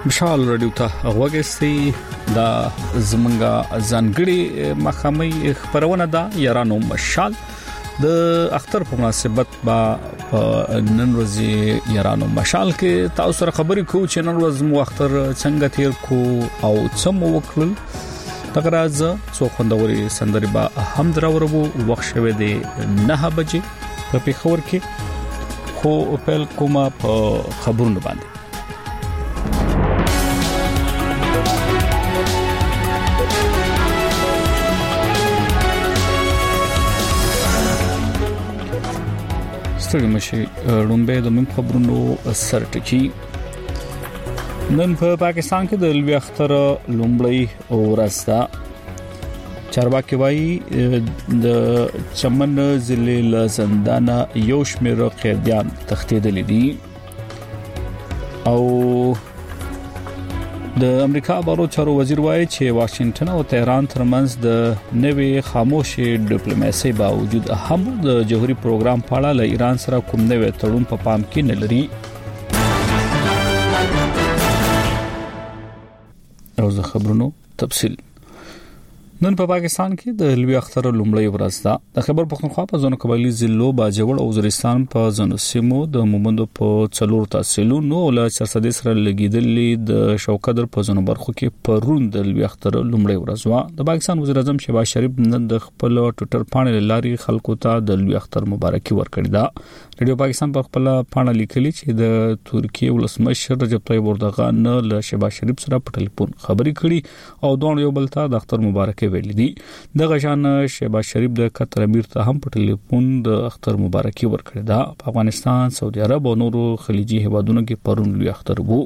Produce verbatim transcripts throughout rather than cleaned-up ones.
مشال رادیو ته وګورئ دا زمونږه ځانګړي مخامي خبرونه ده یارانو مشال د اختر په مناسبت با نن ورځ یارانو مشال کې تاسو سره خبرې کوو چې نن ورځ مو اختر څنګه تیر کو او څه مو وکړل تګراز څو خوندوري سندري با هم دراورو وخت شوه دی نه بجې په پیښور کې خو په کومه په خبرونه باندې ستړي مشي رومبه د من خبرونو سرټکی نن په پاکستان کې د لوی اختر لومړی ورځ ده چارواکي وايي د چمن ضلع له زندانه یو شمېر قیدیان تښتېدلي دي او د امریکا بارو چارو وزیر وايي چې واشنگټن او تهران ترمنځ د نوې خاموشي ډیپلوماسي باوجود هم د جوهري پروګرام په اړه له ایران سره کوم نوې تړون په پام کې نه لري او زه خبرونو تفصیل نن په پاکستان کې د لوی اختر لومړی ورځ ده د خبر پښتونخوا په ځونو قبایلی ضلعو باجوړ او وزیرستان په ځونو سیمو د مومندو په څلور تحصیلونو له چرسدي سره لګیدلې د شوکدر په ځونو برخو کې پرون د لوی اختر لومړی ورځ و د پاکستان وزیر اعظم شهباز شریف نن د خپل ټوئیټر باندې لاري خلکو ته د لوی اختر مبارکي ورکړه ده ریډیو پاکستان په خپل باندې لیکلي چې د ترکیه ولسمشر رجب طیب اردوغان له شهباز شریف سره په ټلیفون خبرې کړي او دوه یو بل ته د اختر مبارکي ویل دي د غشان شهباز شریف د قطر امیر ته هم په ټلیفون د اختر مبارکي ورکړه ده په افغانستان سعودي عرب او نورو خلیجي هیوادونو کې پرون لوی اختر وو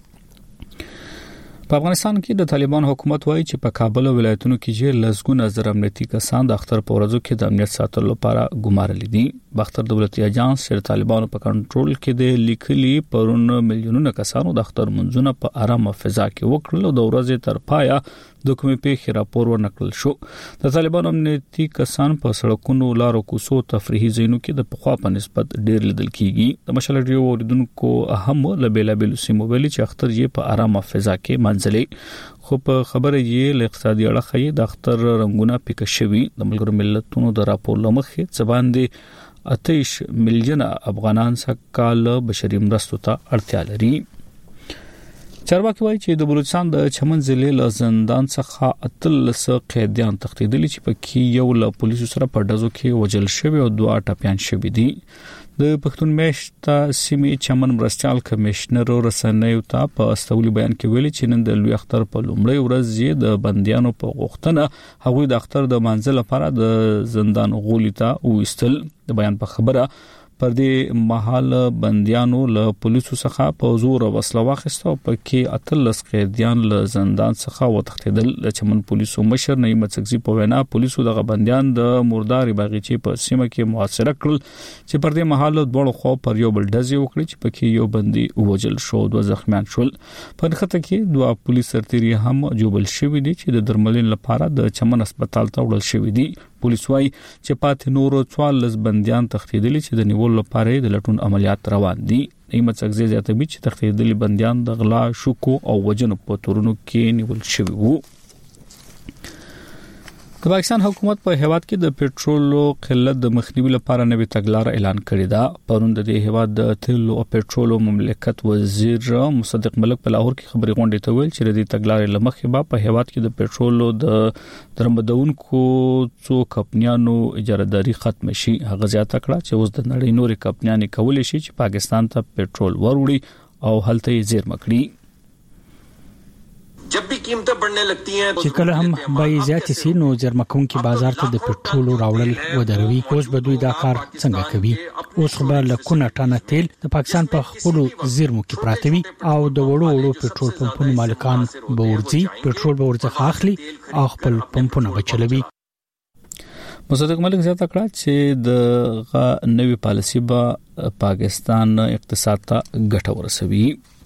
په افغانستان کې د طالبان حکومت وایي چې په کابل او ولایتونو کې چې لسګونه زر امنیتي کسان د اختر په ورځو کې د امنیت ساتلو لپاره ګمارل دي باختر دولتي اجانس چې طالبانو په کنټرول کې د لیکلي پرون میلیونونو کسانو د اختر منځونه په آرامه فضا کې وکړل او د ورځې تر پایا د کومې پیښې راپور ورنکړل شو د طالبانو امنیتي کسان په سړکونو لارو کوڅو تفریحي ځایونو کې د پخوا په نسبت ډېر لیدل کیږي د مشال ریډیو اوریدونکو هم له بیلابل سیمو ویلي چې اختر یې په آرامه فضا کې منځلي خو په خبره یې له اقتصادي اړخ د اختر رنگونه پیک شوي د ملګرو ملتونو د راپور لمخې ځبان دي اتیش میلیون افغانان سکهال بشري مرستو ته اړتیا لري چارواکي وايي چې د بلوچستان د چمن ضلع له زندان څخه اتلس قیدیان تښتېدلي چې پکې یو له پولیسو سره په ډزو کې وژل شوی او دوه ټپيان شوي دي د پښتون میشت سیمې چمن مرستيال کمشنر رسنیو ته په استولي بیان کې ویلي چې نن د لوی اختر په لومړی ورځ یې د بنديانو په غوښتنه هغوی د اختر د منځل لپاره د زندان غولي ته وستل د بیان په خبره پر دې محل بنديانو له پولیسو څخه په زور وسله واخیسته او پکې اتلس قیدیان له زندان څخه وتښتیدل د چمن پولیسو مشر نعیم څکزي په وینا پولیسو دغه بنديان د مرداري باغچې په سیمه کې محاصره کړل چې پر دې محل دوه خو پر یو بل ډزې وکړي چې پکې یو بندي وژل شو دوه زخمیان شول په خطه کې دوه پولیس سرتیري هم جوبل شوی دي چې د درملین لپاره د چمن هسپتال ته وړل شوی دي پولیس وايي چې پاتې نورو څوارلس بنديان تښتېدلي چې د نیول لپاره د لټون عملیات روان دي نعمت څخه زیاتوي چې تښتېدلي بنديان د غلا شوکو او وجنو په تورونو کې نیول شوی وو د پاکستان حکومت په هیواد کې د پېټرولو قلت د مخنیوي لپاره نوې تګلارې اعلان کړې ده پرون د دې هیواد د تیلو او پېټرولو مملکت وزیر مصدق ملک په لاهور کې خبري غونډې ته ویل چې د دې تګلارې لمخې به په هیواد کې د پېټرولو د درمدونکو څو کمپنیانو اجارهداري ختم شي هغه زیاته کړه چې اوس د نړۍ نورې کمپنیانې کولای شي چې پاکستان ته پېټرول وروړي او هلته یې زیرمه کړي जब भी कीमतें बढ़ने लगती हैं چې کله هم بای زیات سي نو جرمکون کې بازار ته د پېټرولو راوړل ودروي اوس به دوی دا کار څنګه کوي اوس خبر لکونه ټانه تیل د پاکستان په خپل زیرمو کې پراته وي او د وړو وړو پېټرول پمپونو مالکان به ورځي پېټرول به ورڅخه اخلي او خپل پمپونه بچلوي مصدق ملک زیاته کړه چې د نوې پالیسي به پاکستان اقتصاد ته ګټه ورسوي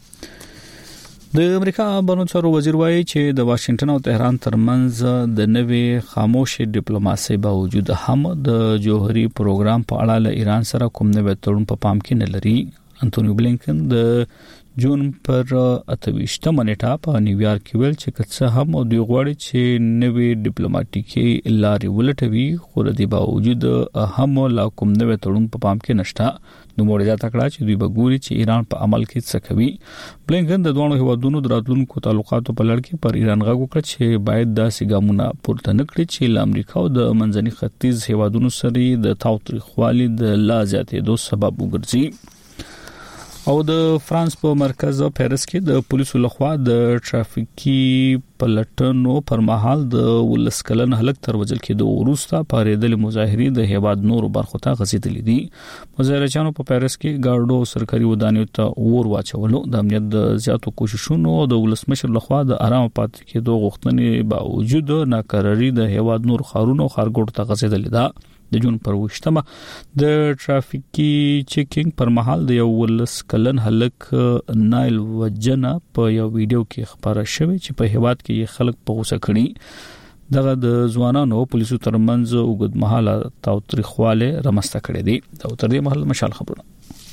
د امریکا بانو چارو وزیر وايي چې د واشنگټن او تهران ترمنځ د نوې خاموشي ډیپلوماسي باوجود هم د جوهري پروګرام په اړه له ایران سره کوم نوې تړون په پام کې نه لري انټونیو بلینکن د جون پر اتويشتمه نیټه په نیویارک کې ویل چې کڅه هم او دی غواړي چې نوې ډیپلوماټیکي لارې ولټوي خو د دې باوجود هم لا کوم نوې تړون په پام کې نشته نو موریا تکړه چې دوی بګوري چې ایران په عمل کې څه کوي بلنګن د دوه هیوادونو دراتونکو تعلقاتو په لړ کې پر ایران غږ وکړ چې باید د سیګامونه پورته نکړي چې ل امریکا او د منځني ختیځ هیوادونو سره د تاوتریخوالي د لا زیاتې دوه سبب وګرځي او د فرانس په مرکز پیرس کې د پولیسو لخوا د ټرافیکي پلټنو پر مهال د ولسکلن هلک تر وجل کې د وروسته پاریدل مظاهري د هیواد نورو برخو ته غځېدلې دي مظاهرچانو په پیرس کې ګارډو سرکاري ودانیو ته اور واچولو د امنیت د زیاتو کوششونو د ولسمشر لخوا د آرام پاتې کېدو غوښتنې باوجود ناکراری د هیواد نور خارونو خارګوټ ته غځېدلې ده د جون پر وشتمه د ټرافیکي چیکینګ پر مهال د یو ولس کلن هلک نایل وجنه په یو ویډیو کې خبره شوې چې په هیواد کې خلک په غوسه کړي دغه د ځوانانو پولیسو ترمنځ وګدمحاله تاوتریخواله رامسته کړې دي دا تر دې محل مشال خبرونه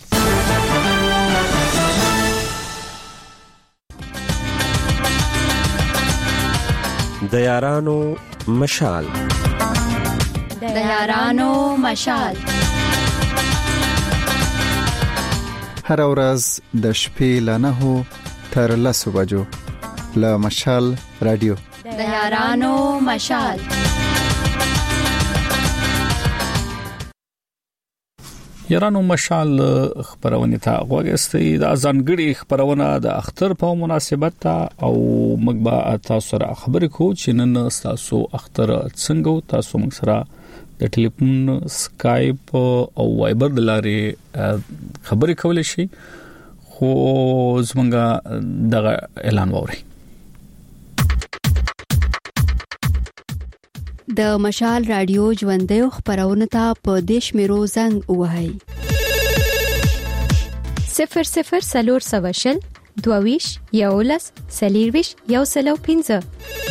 د یارانو مشال د یارانو مشال هر ورځ د شپې له نهو تر لسو بجو له مشال رادیو د یارانو مشال یارانو مشال خبرونه ته غوښتي د ځانګړي خبرونه د اختر په مناسبت او مګبا تاسو سره خبرې کو چې نن تاسو اختر څنګه تاسو موږ سره د ټلیفون سکایپ او وایبر د لارې خبرې کولای شي خو زمونږه دغه اعلان ووري د مشال رادیو ژوندې خبرونه ته په دیش میرو زنګ وهاي صفر صفر سلور سواشل دوویش یولس سلیرویش یو سلو پینځه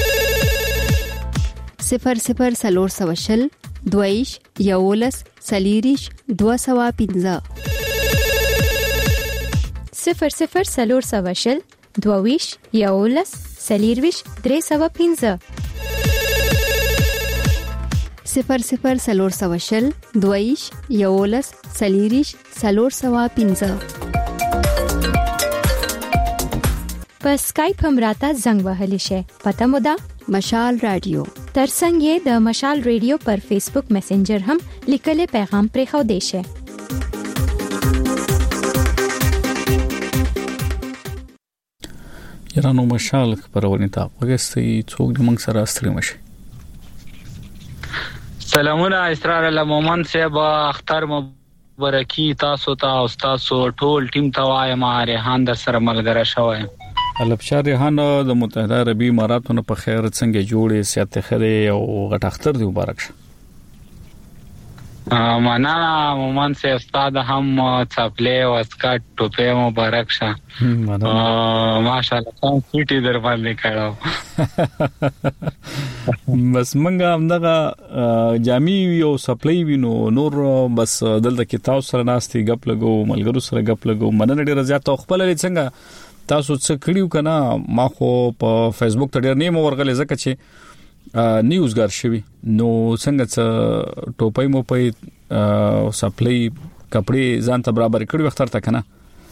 صفر صفر سلور سواشل دویش یولس سلیریش دو سوا پینځه صفر صفر سلور سواشل دوویش یولس سلیرویش درې سوا پینځه صفر صفر سلور سواشل دویش یولس سلیریش سلور سوا پینځه په سکایپ هم راته زنګ وهلی شي پته مو ده مشال رادیو ترڅنګ یې د مشال ریډیو پر فیسبوک میسنجر هم لیکل پیغام پرې خو دی شي یارانو مشال خبرونه ته وګورئ څوک د موږ سره ستړي مشي سلامونه اسرار المومن صاحب اختر مبارکي تاسو ته او تاسو ټول ټیم ته وایم ریحان در سره ملګری شوی البشار ریحان د متحده عربی اماراتونو په خیر څنګه جوړې سیاست خره او غټ اختر دی مبارک شه معنا مومن صاحب استاد هم چپلې او اسکټ ټوپه مبارک شه ماشاءالله څنګه سټي در باندې کړو بس منګه همدغه جامي یو سپلې وینو نور بس دلته کې تاسو سره ناستي غپ لګو ملګرو سره غپ لګو مننه ډیر زیات خپل څنګه تاسو څه کړیو کنه ما خو په فیسبوک ته ډیر نیم ورغلې زکه چې نیوزګار شوی نو څنګه څه ټوپۍ مو په سپلې کپڑے ځان ته برابر کړی وختر ته کنه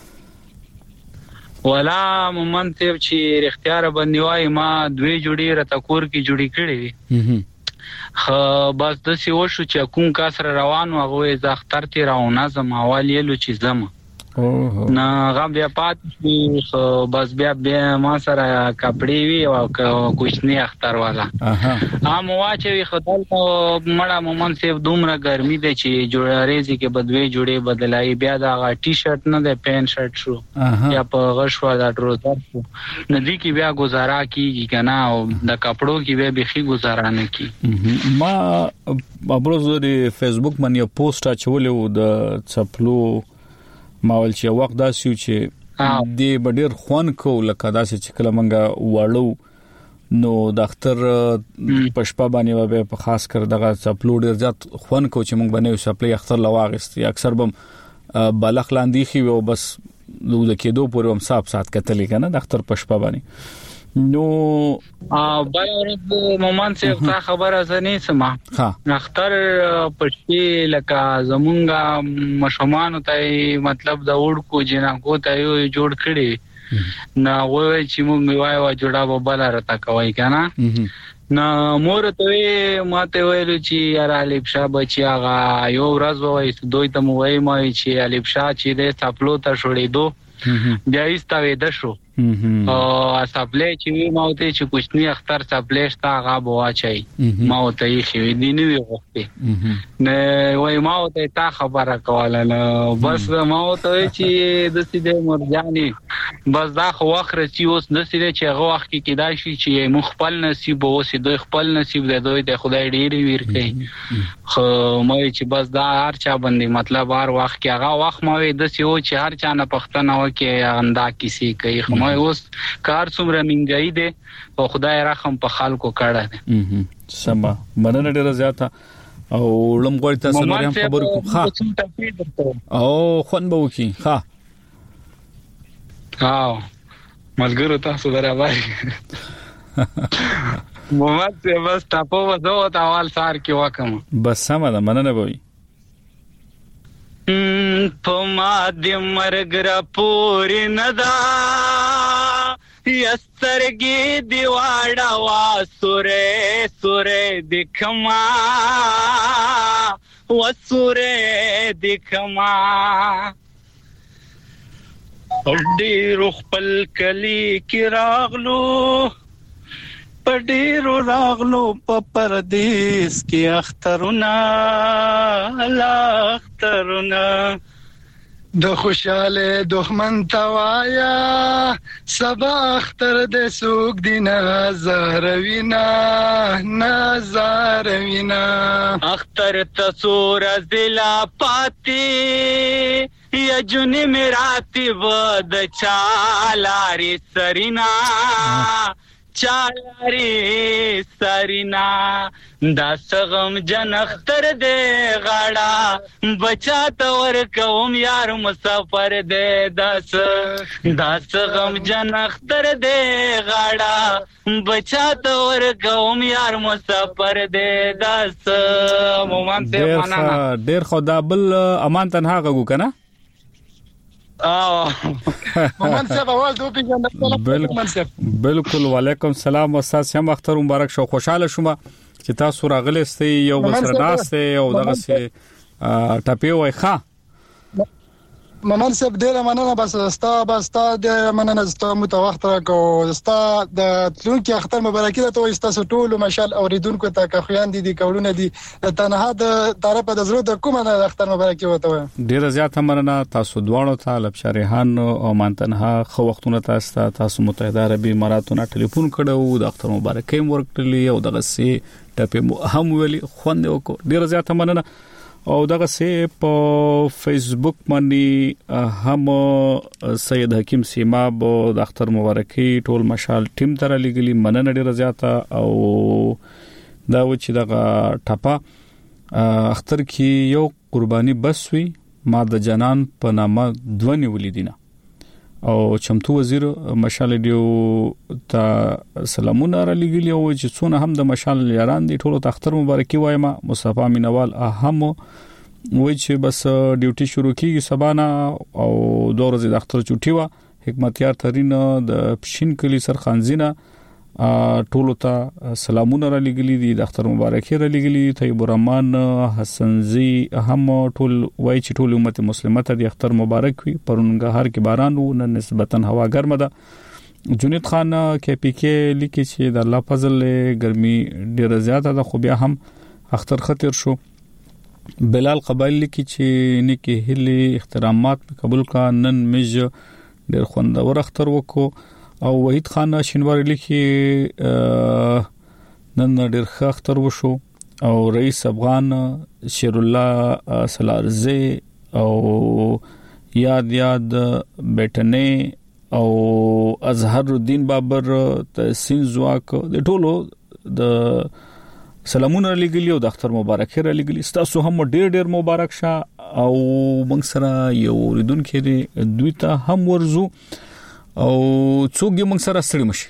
ولا مومن ته چې اختیار باندې وای ما دوی جوړی رتکور کی جوړی کړی خو بس د سی وشو چې کوم کاسر روانو هغه ز اختر تی راونه زم حوالی لو چې زم نه غم بیا پات بس بیا بیا ما سره کپڑے وی او کوښنی اختر والا هم واچوي خدای ته مړه مومن سیف دومره ګرمي دی چې جوړاریزي کې بدوي جوړې بدلای بیا دا ټي شرټ نه دی پین شرټ شو یا په غشوا دا ټروزر شو ندی کې بیا گزارا کیږي کنه او د کپړو کې بیا بيخي گزارا نه کی ما ابروز د فیسبوک باندې پوسټ اچولې د چپلو ماول چې وخت داسیو چې د بډیر خوان کو لکه داسې چې کله منګه واړو نو د اختر پښپا باندې و په خاص کر دغه چپلو ډیر ځات خوان کو چې موږ باندې چپلې اختر لواغست اکثر بم بالغ لاندې خي او بس د کېدو پورې هم صاحب سات کتلې کنه د اختر پښپا باندې نو ا بل ورځ مومن صاحب تا خبره زنی سما ها اختر پښې لکه زمونږه مشمان ته مطلب د وړکو جنکو ته یو جوړ کړي نه وای چې موږ وای وا جوړا ببل راته کوي کنه نه مور ته ماته ویل چې یار الفشا بچي هغه یو ورځ وای دوی ته وای ما چې الفشا چې د خپلو ته شوړې دو بیا ایستا وې د شو او سپلې چې وی ماته چې کوچنی اختر سپلې شتا هغه بوا چي ماته یې خو دې نه وي وخت نه وای ماته تا خبره کوله نو بس ماته چې د سیده مرجاني بس دا خو اخر چې اوس د سیده چې هغه وخت کې کېدای شي چې مخبل نصیب او سیده خپل نصیب د دوی د خدای ډېری ویر کوي خو مې چې بس دا هر چا باندې مطلب هر وخت کې هغه وخت مې د سیو چې هر چا نه پښتنه وکي اندا کسی کوي خو مې اوس کار څومره منګای دي او خدای رحم په خلکو کړه دي سما مننه ډیره زیاته او لمغوړ تاسو مریم خبر کوم ها او خون به وکي ها ها ملګرو تاسو درابای محمد سے بس تاسو وځو تا اول سار کې وکم بس سم ده مننه بوي پما د مرګ را پورې ندا یسترګي دیواړه وا سورې سورې دکما و سورې دکما ډېر خپل کلی کې راغلو پډېر راغلو په پردیس کې اخترونه لا اخترونه د خوشاله دښمن توایا سبا اختر د سوق دی نظروینا نظروینا اختر تصور زلا پاتی یا جونی میراتی ود چالاری سرینا چالاری سرینا دا سغم جن اختر دے غاڑا بچا تور کوم یار مسافر دے داس دا سغم جن اختر دے غاڑا بچا تور کوم یار مسافر دے داس مومن ته منانا ډیر خدا بل امان تنها غو کنه اه مومن صاحب اول دو پیژندل بالکل وعلیکم السلام استاد سم اختر مبارک شو خوشاله شوم چې تاسو راغلی استئ یو بسر ناشته او دغه سي ټاپي وای ښا مومن صاحب ډیر مننه بس ستا بس تا د مننه ستا متوخت راکو ستا د تلونکي اختر مبارکي ته وي تاسو ټول مشال اوریدونکو ته که خويان دي دي کولونه دي تنها د طرفه د زړه د کومه د اختر مبارکي وته ډیر زیات مننه تاسو دواړو ته لبشریحان او مانتنها خو وختونه تاسو تاسو متحده عربی اماراتونو ټلیفون کړو د اختر مبارکي ورکړلی او دغه سي ټاپي هم ویلي خوند وکړو ډیر زیات مننه او دغه سي په فیسبوک باندې هم سید حکیم سیماب د اختر مبارکي ټول مشال ټیم تر لګلی مننه ډیره زیاته او دا و چې دغه ټاپا اختر کې یو قرباني بس وی ما د جنان په نامه دونی ولیدینه او چمتو وزیر مشال دیو ته سلامونه را لګلی او چې څونه هم د مشال یاران دي ټول ته اختر مبارکي وایم مصطفی مینوال اهم وای چې بس ډیوټي شروع کیږي سبانا او دوه ورځې د اختر چټي وا حکمتیار ترين د پښین کلی سرخانزینه ټول ته سلامونه را لګلی دي د اختر مبارکي را لګلی دي طيب الرحمن حسنزي هم ټول وای چې ټول امت مسلمه ته د اختر مبارک وي پرونګهار کې باران وو نه نسبتا هوا ګرمه ده جنید خان کې پی کې لیکي چې د الله فضل ګرمي ډیره زیاته ده خو بیا هم اختر خطر شو بلال قبایل لیکي چې نیکی هلي احترامات قبول کا نن مج ډیر خوندور اختر وکړو او وحید خان شینواری لیکي نن ډیر ښه اختر وشو او رئیس افغان شیر الله سلارزی او یاد یاد بیٹنه او اظهر الدین بابر تحسین زواک د ټولو د سلامونه لګلی او د اختر مبارک را لګلی تاسو هم ډیر ډیر مبارک شه او موږ سره یو ریدونکو دی دوی ته هم ورزو او څوک یې موږ سره ستړي مشي.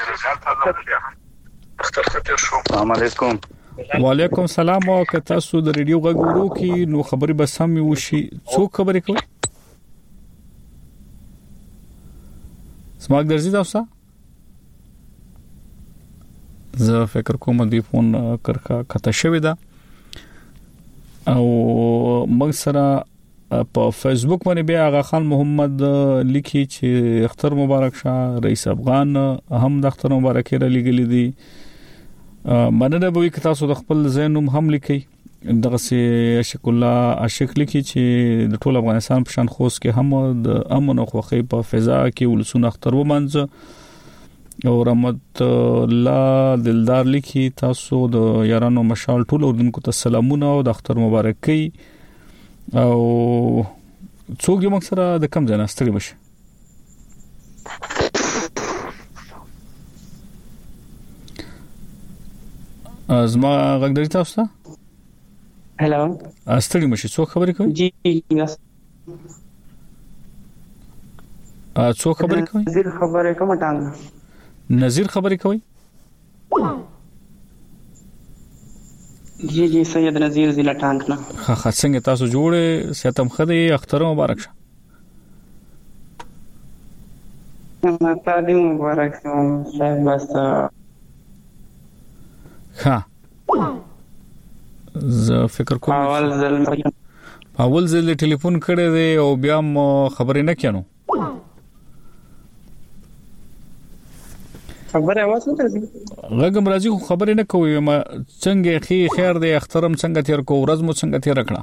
السلام علیکم. وعلیکم السلام. او که تاسو د ریډیو غږ ورو کی نو خبري به سم وشي. څوک خبرې کوي؟ سماګ درځي تاسو؟ زه فکر کوم دی فون کرکا کته شوی دا او موږ سره په فیسبوک باندې بیا آغا خان محمد لیکي چې اختر مبارک شه. رئیس افغان هم د اختر مبارک را لګلی دي. مننه به کې تاسو د خپل زینوم هم لیکي. دغه سي عاشق الله عاشق لیکي چې د ټول افغانستان په شان خوست کې هم د امن او خوخي په فضا کې ولسونه اختر ومنځ او رحمت الله دلدار لیکي تاسو د یارانو مشال ټول اردوونکو ته سلامونه او د اختر مبارکي او څوک یې مکسره د کم ځای نستړي بشه. ازما غږ درې تاسو ته هلو استړي مشه څوک خبرې کوي؟ جی ا څوک خبرې کوي؟ نذیر خبرې کوم ټانګ نذیر خبرې کوي؟ جی جی سید نذیر ضلع ټانګ نه. ها ها څنګه تاسو جوړه ستم خدي اختر مبارک شه. تعلیم مبارک شه بس. ها زه فکر کوم اول ځل اول ځل ټلیفون کړی دی او بیا خبرې نه کینو. خبره اواز نه راځي. غږم راځي خو خبرې نه کوي. ما څنګه خي خیر دی اخترم څنګه تیر کو ورځ مو څنګه تیر کړه؟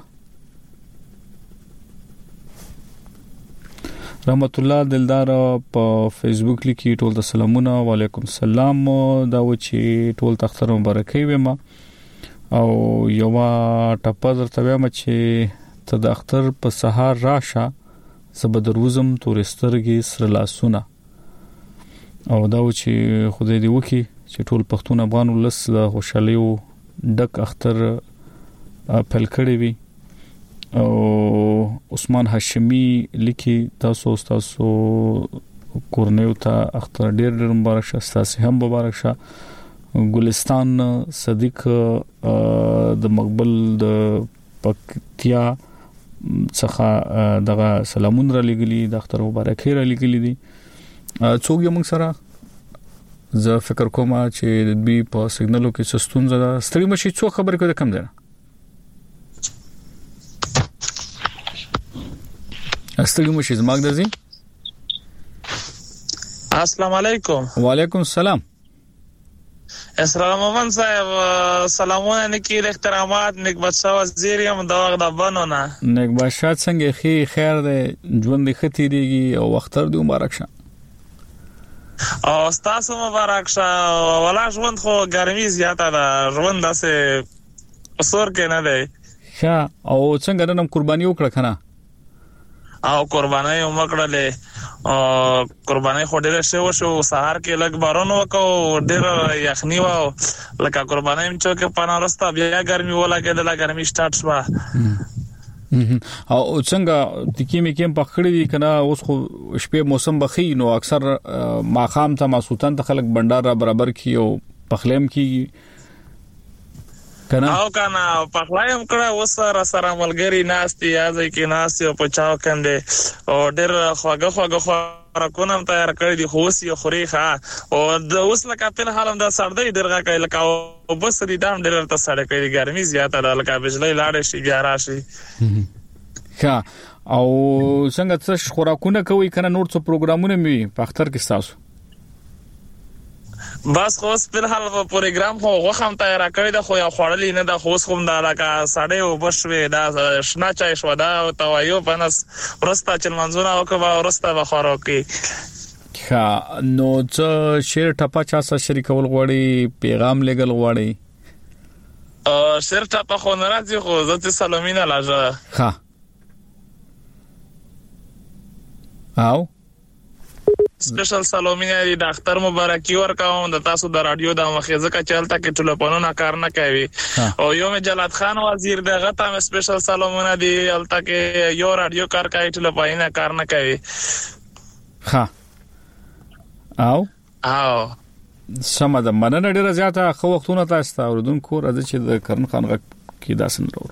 رحمت الله دلدار په فیسبوک لیکي ټول د سلامونه وعلیکم السلام دا و چې ټول اختر مبارکي ومه او یو ټپه درته وایم چې ته د اختر په سهار راشه زبدروزم تورسترګي سر لاسونه او دا و چې خدای دې وکي چې ټول پښتون افغان ولس د خوشحالي ډک اختر پل کړی وي. او عثمان هاشمي لیکي تاسو تاسو کورنیو ته اختر ډېر ډېر مبارک شه. تاسو هم مبارک شه. ګلستان صدیق د مقبل د پکتیا څخه دغه سلامون را لګلی د اختر مبارک را لګلی دي. څوک یې موږ سره زه فکر کوم چې د بي په سیګنالو کې سستون زده ستړي مشي. څو خبرې کوي کم ده استړي مشي زماګ درځي. السلام علیکم. وعلیکم السلام. اسلام محمد صاحب سلامونه نکي احترامات نیک بادشاہ وزیر یم دا وخت د بنونه نیک بادشاہ څنګه خي خیر ده ژوند ختی دیږي او اختر دی مبارک شه. او تاسو مبارک شه. ولا ژوند خو ګرمي زیاته ده ژوند داسې اثر کې نه دی. ښه او څنګه نن قرباني وکړه کنه؟ او قرباني وکړلې او قرباني خو ډېر شو شو سهار کې لګ بارون وکاو ډېر یخنی و لکه قرباني چې کې پنارستا بیا ګرمي ولا کې د لا ګرمي سٹارټ شو. او څنګه د کیمې کېم پخړې دي کنه اوس خو شپې موسم بخي نو اکثر ماخام ته ماسوتن ته خلک بندر برابر کیو پخلیم کی کنه او کنه پخلایم کړه اوس سره سره ملګری ناشتي ازي کې ناشتي او پچاو کنده او ډېر خوګه خوګه راکونم تیار کړی دي خو سي خوري ښه او د اوس لکه په حالم د سړدې درغه کوي لکه او بس ری دام ډېر ته سړې کوي ګرمي زیاته ده لکه بجلی لاړ شي ګیارا شي. ښه او څنګه څه خوراکونه کوي کنه نور څه پروګرامونه مي په اختر کې تاسو؟ بس خو په حال په پروګرام خو غوښم تیار کړی دا خو یا خړلې نه دا خو کوم دا لکه سړې او بشوي دا شنا چای شو دا او توایو پنس ورستا چې منځونه او کبا ورستا بخارو کې. ښه نو څه شیر ټپا چا سره شریکول غواړي پیغام لګل غواړي؟ ا شیر ټپا خو ناراضي خو زته سلامینه لاجه. ښه او سپیشل سلامونه دی ډاکټر مبارکي ورکوم د تاسو د رادیو د مخې ځکه چلته کې ټلیفونونه کار نه کوي او یو مې جلات خان وزیر دغه ته سپیشل سلامونه دی الته کې یو رادیو کار کوي ټلیفونونه کار نه کوي ها او او سم د مننه ډیره زیاته خو وختونه تاسو ته اوردونکو راځي چې د کرن خان غ کې داسن ورو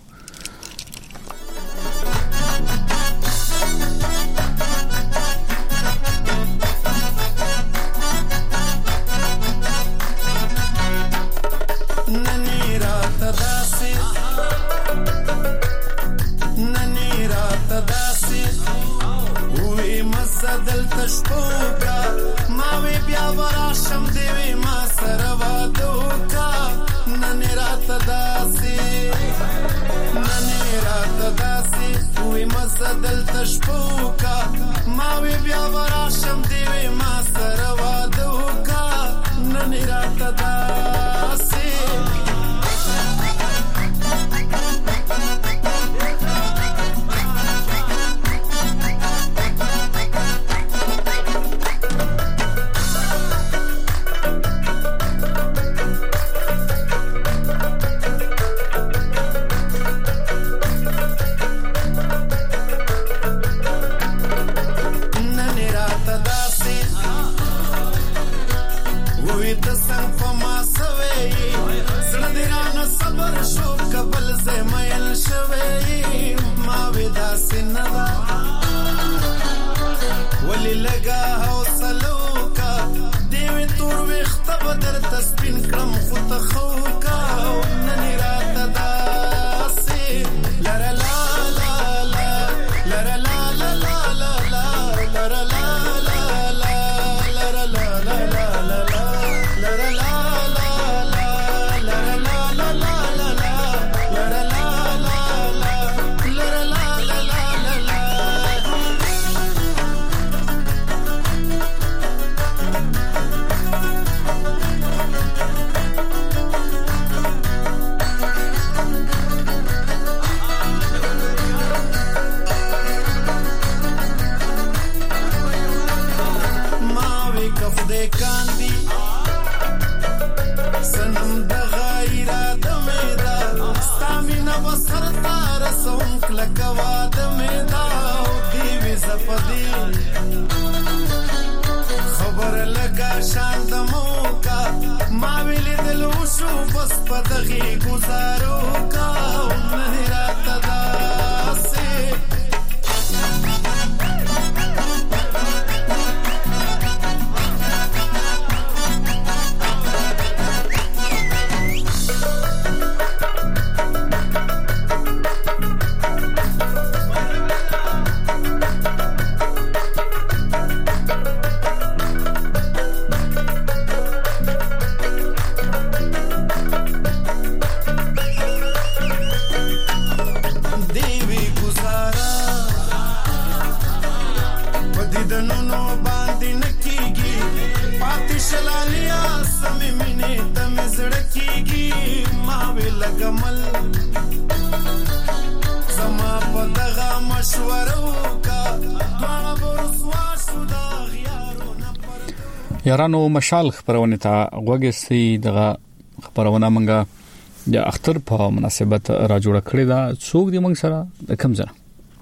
دلته شپوکا ما وی بیا وراشم دی ما سره واده وکا نن راته داسې ولی لگا حوصلو کا دیوی تور ویخت بدر تسپین کرم خود خوکا ننی رات داسی لر لا لا لا لر لا لا لا لا لا لر لا لا لا لر لا لا لا لا لر لا لا لا لر لا لا لا لا لر لا خبر لگا شان د موکا ما ویل دل وشو بس پدغي گزارو کا نه راته داسې یارانو مشال خبرونه ته غوګستی دغه خبرونه منګه د اختر په مناسبت را جوړ کړی دا څوک دی موږ سره د کوم ځای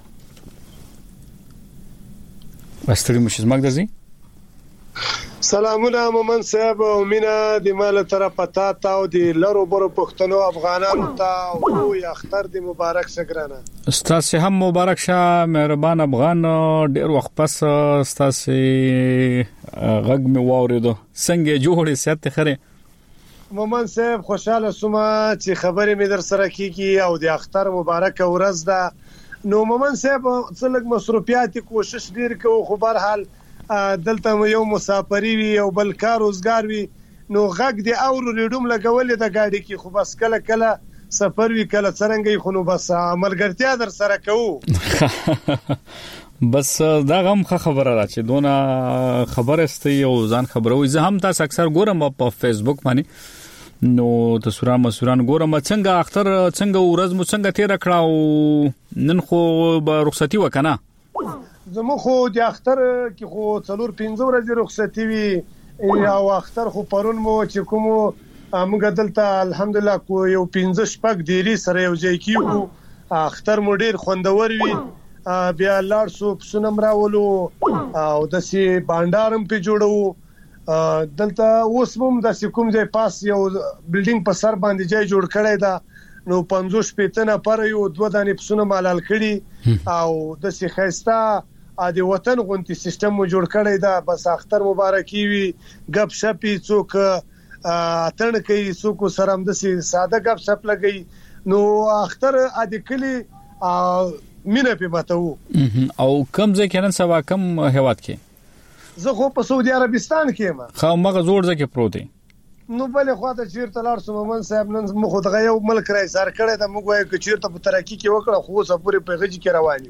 واستری مشز مګدزي سلامونه مومن صاحب او مینا د مال طرفه تا تا او د لرو برو پښتنو افغانانو ته او اختر د مبارک سګرانه استاد هم مبارک شه مهربان افغان ډیر وخت پس استاد غږ می واوریدو څنګه جوړې سیاست خره مومن صاحب خوشاله سوما چې خبرې می در سره کیږي او د اختر مبارک ورځ ده نو مومن صاحب څلګ مصروفیات کوشش ډیر کوو خو بهر حال دلته یو مسافری وي او بل کار روزګار وي نو غږ دی او ریډوم لګولې د گاډي کې خو بس کله کله سفر وی کله څنګه خو نو بس عملګرتیا در سره کوو بس دا غم خبره را چې دونه خبره است یو ځان خبروي زه هم تاسو اکثر ګورم په فیسبوک باندې نو تصویرونه مسوران ګورم څنګه اختر څنګه ورځ مو څنګه تیر کړه نن خو به رخصتي وکنه زمو خو د اختر کې خو څلور پنځه ورځې رخصتي وي او اختر خو پرون مو چې کوم موږ دلته الحمدلله کو یو پنځه شپږ دیری سره یو ځای کیو اختر مو ډیر خوندور وي بیا لار سو پسونم راولو او د سی بانډارم په جوړو دلته اوس هم د کوم ځای پاس یو بلډینګ په سر باندې ځای جوړ کړی دا نو پنځوس پېتنه پر یو دوه دانې پسونه مالال کړي او د سی خيستا ا د وطن غونتی سیستم مو جوړ کړی دا بس اختر مبارکي وي غب شپي څوک اتن کوي څوک سره هم د سی ساده غب شپ لګي نو اختر ا د کلی مینه په ماتو او کم ځکه نن سبا کم هواد کې زه خو په سعودي عربستان کې ما خو مغه زوړ ځکه پروت دی نو بلې خواته چیرته لار سومن صاحب نن مخ دغه یو ملک راي سر کړی دا موږ وایو چې چیرته په ترقی کې وکړه خو سفر په غږی کې روان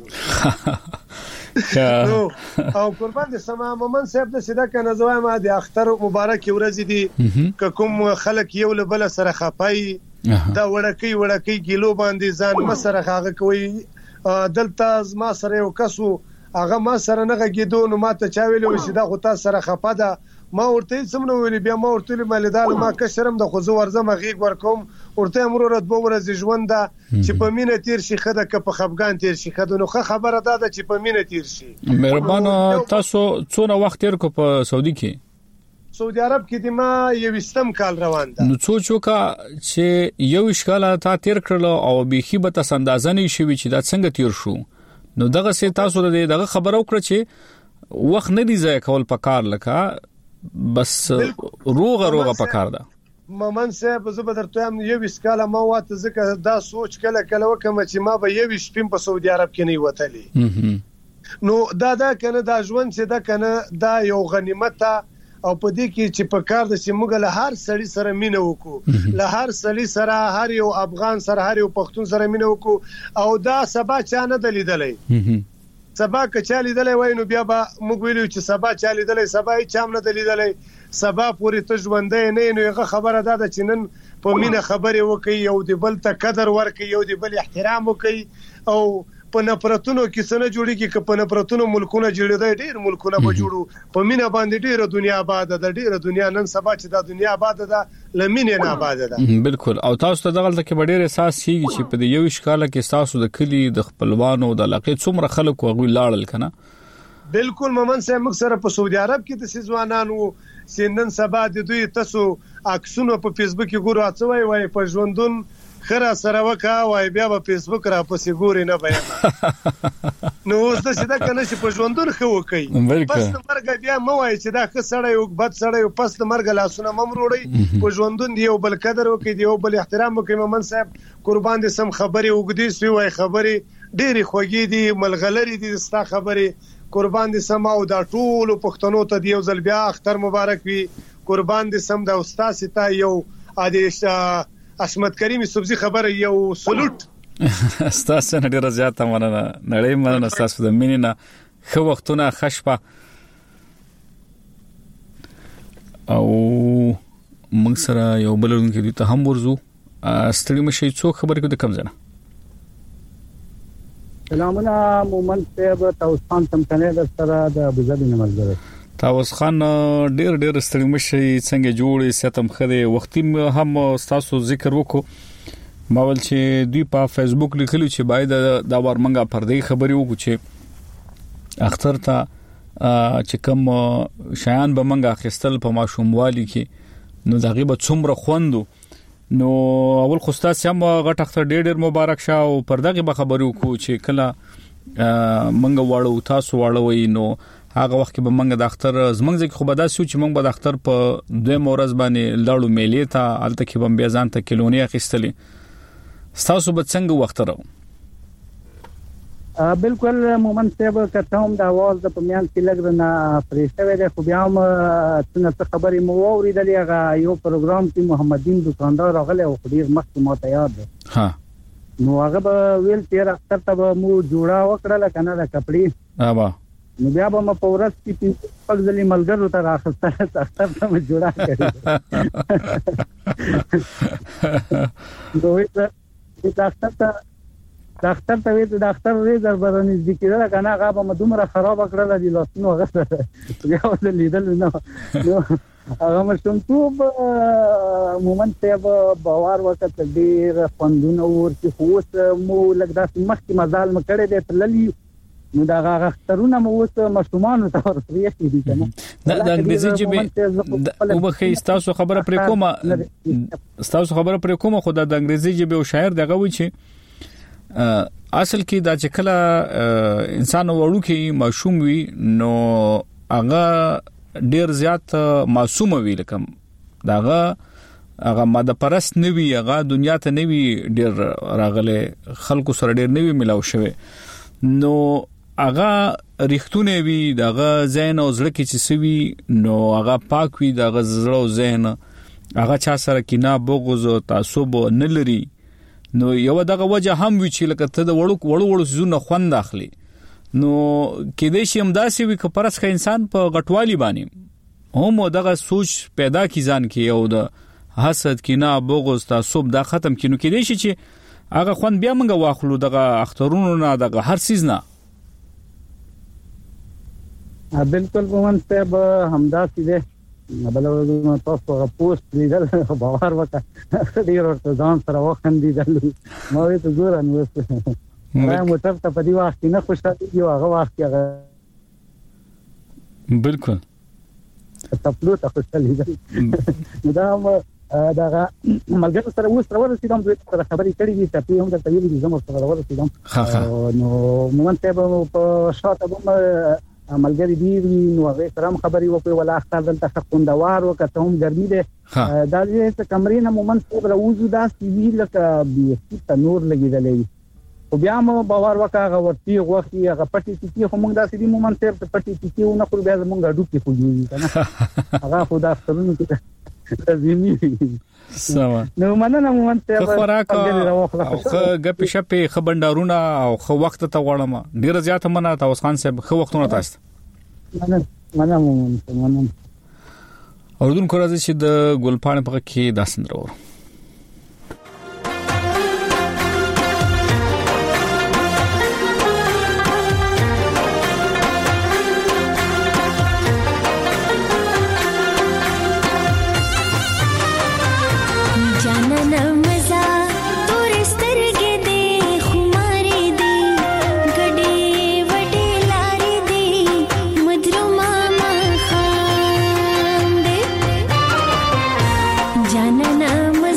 یو نو او قربان دي سما مومن صاحب د سیده کنه زوای ما د اختر مبارک ورځ دي کوم خلک یو له بل سره خپای دا وړکی وړکی کیلو باندې ځان مسره خاغه کوي دلته ما سره یو کسو هغه ما سره نه غږیدو نو ما ته چا ویلو چې دا خو تاسو سره خپه ده ما ورته سمنو ویلي بیا ما ورته مالدال ما کشرم د خوځو ورزم غیګ ورکوم ورته امر رد به ورځ ژوند ده چې په مینه تیر شي خده ک په خفغان تیر شي خده نو خبره ده چې په مینه تیر شي مهربانه تاسو څونه وخت تیر کو په سعودي کې سعودي عرب کې د ما یو وستم کال روان ده نو څو چوکا چې یو اشکاله تا تیر کړل او بيخي به تاسو اندازه نه شي چې دا څنګه تیر شو نو دغه سه تاسو دغه خبرو کړ چې وخت نه دی ځای کول پکار لکه بس روغه روغه پکار ده مومن صاحب زه به درته هم یو اسکاله ما واته ځکه دا سوچ کله کله وکم چې ما به یو شپم په سعودي عرب کې نه وتلی نو دا دا کنه دا ژوند چې دا کنه دا یو غنیمت او په دې کې چې په کار د سیمګل هر سړی سره مینه وکړو له هر سړی سره هر یو افغان سره هر یو پښتون سره مینه وکړو او دا سبا چا نه دلیدلې سبا کچالي دلې وای نو بیا به موږ ویلو چې سبا چالي دلې سبا یې چام نه دلې دلې سبا پوری ته ژوندې نه نو هغه خبره ده چې نن په مینه خبرې وکي یو دی بل ته قدر ورکي یو دی بل احترام وکي او په نفرتونو کې څنګه جوړیږي چې په نفرتونو ملکونه جوړېدای ډېر ملکونه به جوړو په مینه باندې ډېر دنیا آباد ده ډېر دنیا نن سبا چې د دنیا آباد ده لمینه نه آباد ده بالکل او تاسو ته دغه کې ډېر احساس شي چې په یو اشکاله کې تاسو د کلی د خپلوانو د علاقې څومره خلک وغوي لاړل کنه بالکل مومن صاحب موږ سره په سعودي عرب کې د سیزوانانو سنن سبا د دوی تاسو عکسونه په فیسبوک کې ګورو اڅوي وای په ژوندون خره سره وکا وای بیا په فیسبوک را پسې ګوري نه بیان نو اوس د سیده کنه چې په ژوندون خو کوي پس د مرګ بیا مو وای چې دا ښه سړی او بد سړی او پس د مرګ لاسونه ممروړي په ژوندون دی یو بل قدر وکي دی یو بل احترام وکي مومن صاحب قربان دي سم خبري وګدي سوي وای خبري ډېری خوږی دي ملغلري دي ستا خبري قربان دي سم او دا ټول پښتنو ته دی یو ځل بیا اختر مبارک وي قربان دي سم د استاد ستا یو ادیش اسمت کریمی سبزی خبر یو سلوټ استاسو نه ډیر زیاته مننه نړۍ مننه استاسو د مینې نه خو وختونه خشپه او موږ سره یو بلون کې ته هم ورزو ستړي مشي څو خبرې کو د کم ځنه سلامونه مومن صاحب تاسو خان تم کنه د سره د ابوظبي نمازګر تاسو خان ډېر ډېر ستړي مشي څنګه جوړې ستم خره وختي هم تاسو ذکر وکړو ما ول چې دوی په فیسبوک لیکلو چې باید دا ورمنګه پردې خبري وکړو چې اختر ته چې کوم شایان به منګه اخیستل په ماشوموالي کې نو دغه به څومره خوندو نو اول خو تاسو هم غټ اختر ډېر ډېر مبارک شه او پردغه به خبرو وکړو چې کله منګه واړو تاسو واړوي نو هغه وخت کې به منګه د اختر زمنګ ځکه خو به دا سوچ منګ به د اختر په دوه مورز باندې لاړو میلې ته الته کې بم بیا ځان ته کلونی اخیستلې تاسو به څنګه وخت راو بالکل مومن صاحب کته هم د आवाज د پمیان کې لګ نه فرشته وې خو بیا هم څنګه خبرې مو اوریدلې هغه یو پروګرام کې محمدین دکاندار راغله او خډیر مخکې مو ته یاد ها نو هغه به ویل چې اختر ته مو جوړا وکړه کنه د کپړې ها نو بیا به ما پورس کې پک ځلې ملګرو ته راخسته اختر ته جوړا کړی دوی ته د اختر ته ډاکټر ته وی ته ډاکټر ریزر برنځ دي کړه کنه هغه به دومره خراب کړل دي لاسونو هغه بیا ول لیدل نو هغه مشم توب مومنت ته باور وکړ ډیر خوندونه ورته خوښ مو لګدا مخکې مزال مکړې دې تللی نو دا هغه اخترونه مو وس مشمانو ته ورسېږي دي کنه د انګریزي جبه او بخې تاسو خبره پر کومه تاسو خبره پر کومه خدای د انګریزي جبه او شاعر دغه و چې اصل کې دا چې کله انسان وړو کې معصوم وي نو هغه ډیر زیات معصوم وي لکه داغه هغه ماده پرست نوي هغه دنیا ته نوي ډیر راغله خلکو سره ډیر نوي ملاو شوی نو هغه ریښتونه وي داغه ذهن او زړه کې چې سوي نو هغه پاک وي داغه زړه او ذهن هغه چا سره کینا بغض او تعصب نه لري نو یو دغه وجه هم وی چې لکه ته د وړو وړو وړو زونه خوند اخلي نو کې دې شي همداسې وي چې پرسخه انسان په غټوالي باندې هم دغه سوچ پیدا کی ځان کې یو د حسد کینا بغض تعصب دا ختم کینو کې دې شي چې هغه خوند بیا موږ واخلو دغه اخترونو نه دغه هر سیز نه بالکل کومن صاحب همداسې ده بلو تاسو غو پوسټ لیدل باور وکړه ډیر ورته ځان سره وخندېدل ما وې ته ګور ان وسه ما موټر ته په دی وخت نه خوشاله یو هغه وخت هغه بالکل تاسو ته خوشاله دي دا دا ملګری سره اوس تر ورسېدم دوی سره خبرې کړې دي چې هم د طویل دي زموږ سره ورسېدم نو مومنت په شاته کوم ملګری دی نو هغه سره خبرې وکړې ولا اختر دلته خوندوار وکړه هم ګرمي ده دا دې کمرې نه مومنت په راوځو دا سی لکه به تنور لګیدلې او بیا مو باور وکړه ورتي غوښتي هغه پټي چې هم موږ دا سې مومنت په پټي چې نه خو بیا موږ اډو کې خوږي کنه هغه خدا سترونو کې لازمي سما نو مننه مومنت په خوراک او غپ شپې خبردارونه او خو وخت ته وړم ډیر زیات مننه تاسو خان صاحب خو وختونه تاسو مننه مننه مومنت مننه اوردون کو راځي چې د ګلپاڼې په کې داسندرو जानना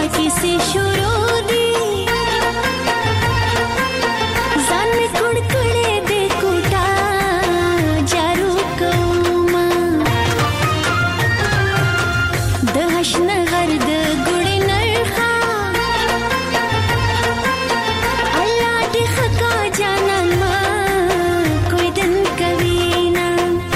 किसी शुरू दी जान में कुड़कुड़े दे कुटा जारू कौमा दहश नगर द गुड़ी नरखा अल्लाह दी खका जाना मा कोई दिन कभी ना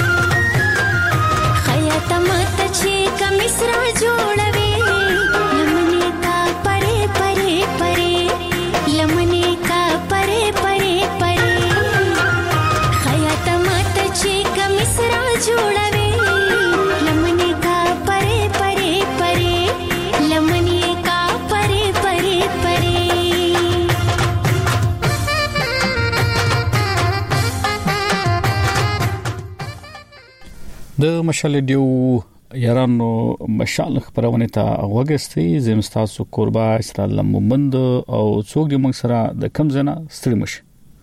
खयाता मत छे का मिसरा जोड़वे लमने का परे परे परे लमने का परे परे परे खयाता मत छे का मिसरा जोड़वे लमने का परे परे परे लमने का परे परे परे د مشال دیو یارانو مشال خبرونه ته وګستې زمستاسو قربا اسرائیل مومند او څوک د موږ سره د کم زنه ستړي مش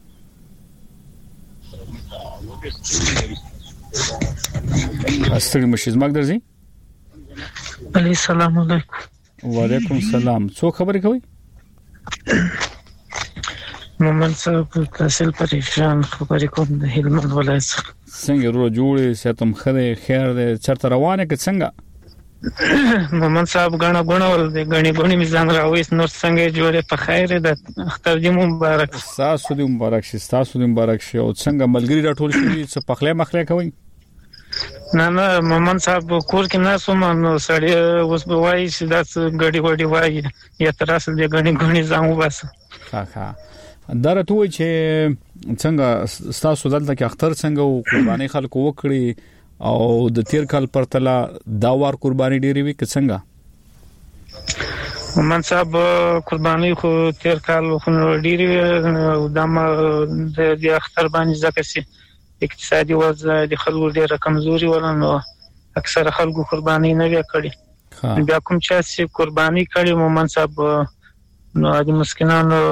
ستړي مش زماګ درځي علي السلام علیکم وعلیکم السلام څوک خبرې کوي مومند صاحب تحصیل پریشان خبرې کوم د هلمند ولایت څخه څنګه ورو جوړې ساتم خره خیر دې چرته روانه کې څنګه مومند صاحب غاڼه غاڼه ول دې غني غني میزان راوېس نور څنګه جوړه په خیر ده اختر دې مبارک تاسو دې مبارک شي تاسو دې مبارک شي او څنګه ملګری راټول شي څه پخله مخله کوي نه نه مومند صاحب کور کې نه سوم نو سړی اوس به وایي چې دا غړي غړي وایي یا تر اصل دې غني غني ځم وبس ها ها درته وای چې څنګه تاسو دلته کې اختر څنګه او قرباني خلکو وکړي او د تیر کال پرتله دا وار قرباني ډیری وی که څنګه مومند صاحب قرباني خو تیر کال خو ډیری د د اختر باندې ځکه چې اقتصادي وضع د خلکو ډیره کمزوري ولنو اکثر خلکو قرباني نه وکړي بیا کوم چې قرباني کړي مومند صاحب نو د مسکینانو